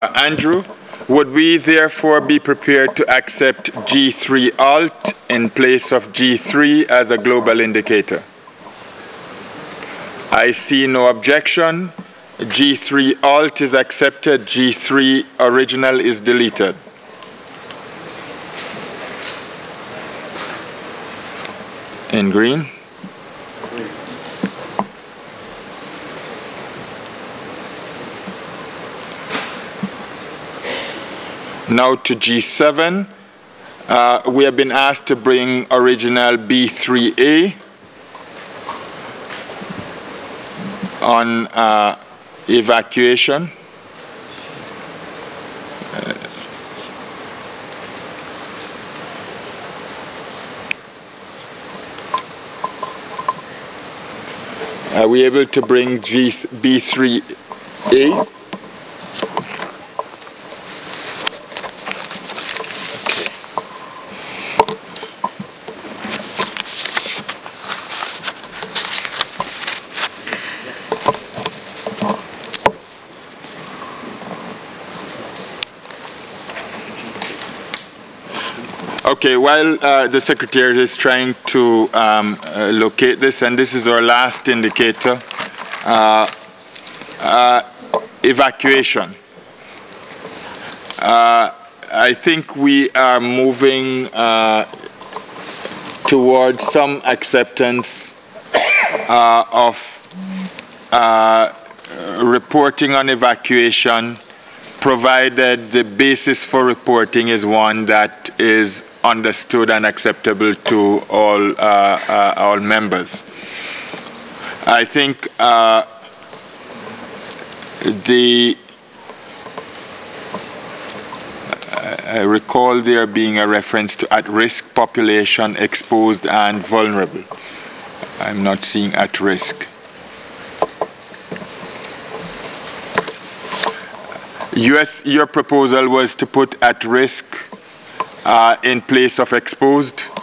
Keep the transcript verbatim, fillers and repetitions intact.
Andrew, would we therefore be prepared to accept G three alt in place of G three as a global indicator? I see no objection. G three alt is accepted. G three original is deleted. In green. Now to G seven. Uh, we have been asked to bring original B three A on uh, evacuation. Uh, are we able to bring G B three A? Okay, while uh, the Secretary is trying to um, uh, locate this, and this is our last indicator, uh, uh, evacuation. Uh, I think we are moving uh, towards some acceptance uh, of uh, reporting on evacuation, provided the basis for reporting is one that is understood and acceptable to all, uh, uh, all members. I think uh, the I recall there being a reference to at-risk population, exposed and vulnerable. I'm not seeing at risk. U S, your proposal was to put at risk uh, in place of exposed.